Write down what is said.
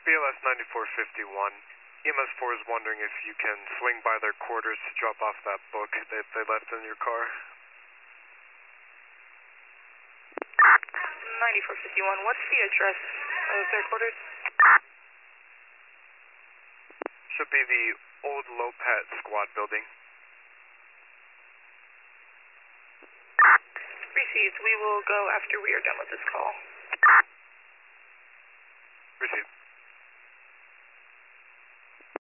BLS 9451. EMS 4 is wondering if you can swing by their quarters to drop off that book that they left in your car. 9451, what's the address of their quarters? Should be the old Lopat squad building. Received. We will go after we are done with this call. Received.